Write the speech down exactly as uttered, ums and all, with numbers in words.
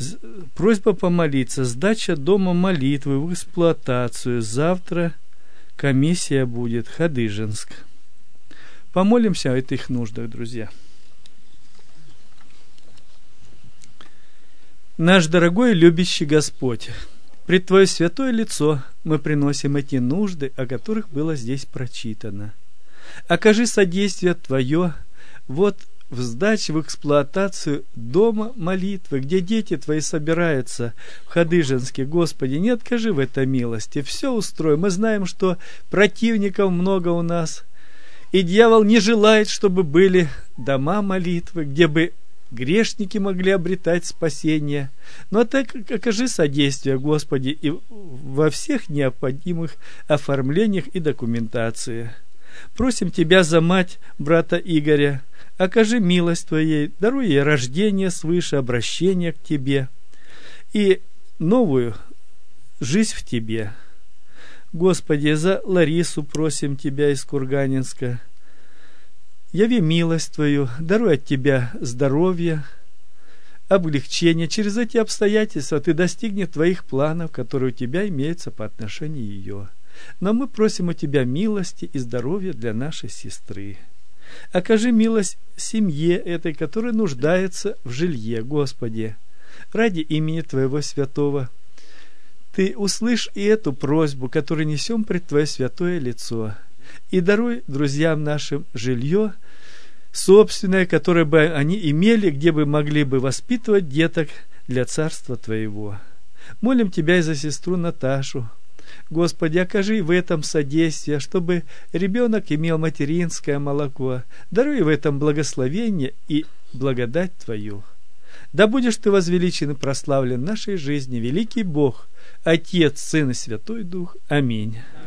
Просьба помолиться. Сдача дома молитвы в эксплуатацию. Завтра комиссия будет. Хадыженск. Помолимся о этих нуждах, друзья. Наш дорогой и любящий Господь, пред Твое святое лицо мы приносим эти нужды, о которых было здесь прочитано. Окажи содействие Твое вот в сдаче, в эксплуатацию дома молитвы, где дети Твои собираются в Хадыженске. Господи, не откажи в этой милости, все устрой. Мы знаем, что противников много у нас, и дьявол не желает, чтобы были дома молитвы, где бы грешники могли обретать спасение. Но так окажи содействие, Господи, и во всех необходимых оформлениях и документации. Просим Тебя за мать брата Игоря. Окажи милость Твоей, даруй ей рождение свыше, обращение к Тебе и новую жизнь в Тебе. Господи, за Ларису просим Тебя из Курганинска. Яви милость Твою, даруй от Тебя здоровье, облегчение. Через эти обстоятельства Ты достигнешь Твоих планов, которые у Тебя имеются по отношению ее. Но мы просим у Тебя милости и здоровья для нашей сестры. Окажи милость семье этой, которая нуждается в жилье, Господи, ради имени Твоего святого. Ты услышь и эту просьбу, которую несем пред Твое святое лицо, и даруй друзьям нашим жилье собственное, которое бы они имели, где бы могли бы воспитывать деток для Царства Твоего. Молим Тебя и за сестру Наташу. Господи, окажи в этом содействие, чтобы ребенок имел материнское молоко. Даруй в этом благословение и благодать Твою. Да будешь Ты возвеличен и прославлен в нашей жизни, великий Бог, Отец, Сын и Святой Дух. Аминь.